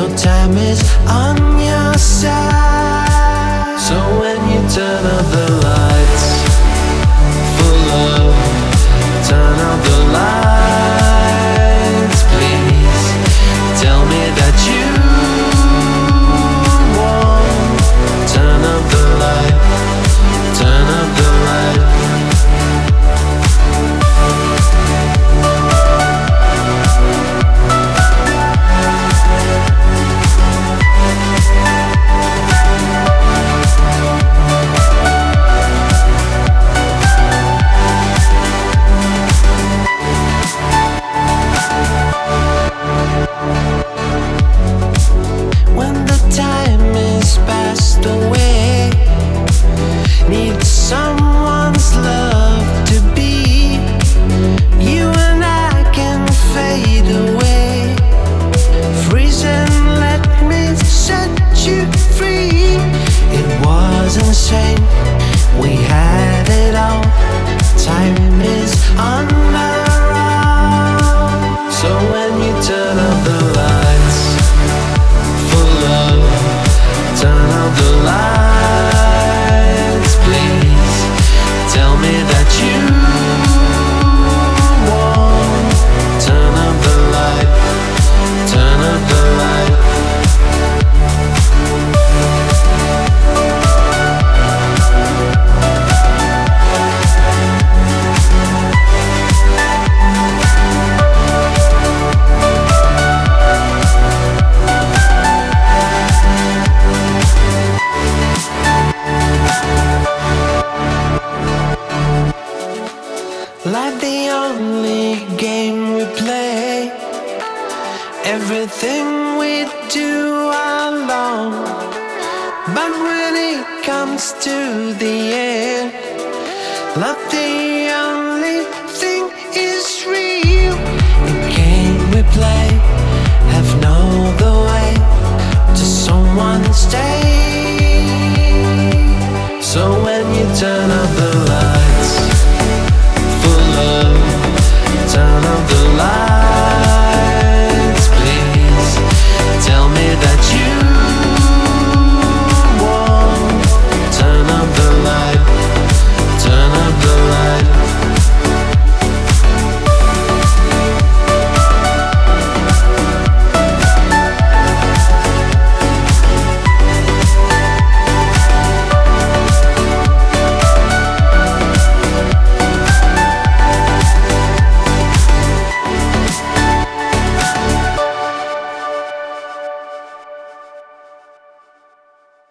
no time is on your side. So when you turn out the lights for love, turn out the lights, please. Tell me that you won't. Turn up the light, turn up the light. When the time is passed away, need someone's love to be. You and I can fade away. Freeze and let me set you free. It was insane, we had it all. Time is on our own. So when you turn up the lights for love, turn out the lights, please. Tell me that you won't. Turn up the light, turn up the light. Life the only game we play. Everything we do alone. But when it comes to the end, love the